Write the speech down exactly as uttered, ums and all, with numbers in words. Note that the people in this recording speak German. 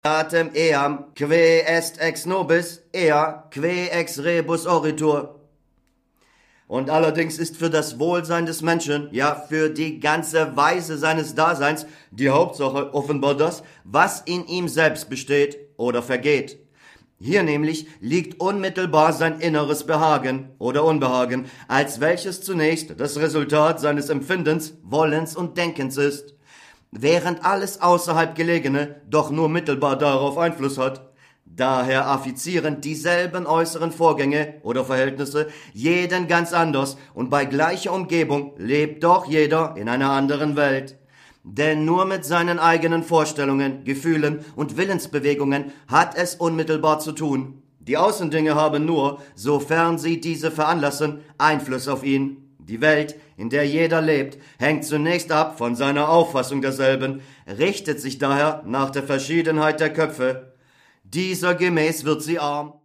Datem eam que est ex nobis, ea que ex rebus oritur. Und allerdings ist für das Wohlsein des Menschen, ja für die ganze Weise seines Daseins, die Hauptsache offenbar das, was in ihm selbst besteht oder vergeht. Hier nämlich liegt unmittelbar sein inneres Behagen oder Unbehagen, als welches zunächst das Resultat seines Empfindens, Wollens und Denkens ist, während alles außerhalb Gelegene doch nur mittelbar darauf Einfluss hat. Daher affizieren dieselben äußeren Vorgänge oder Verhältnisse jeden ganz anders und bei gleicher Umgebung lebt doch jeder in einer anderen Welt. Denn nur mit seinen eigenen Vorstellungen, Gefühlen und Willensbewegungen hat es unmittelbar zu tun. Die Außendinge haben nur, sofern sie diese veranlassen, Einfluss auf ihn. Die Welt, in der jeder lebt, hängt zunächst ab von seiner Auffassung derselben, richtet sich daher nach der Verschiedenheit der Köpfe. Dieser gemäß wird sie arm.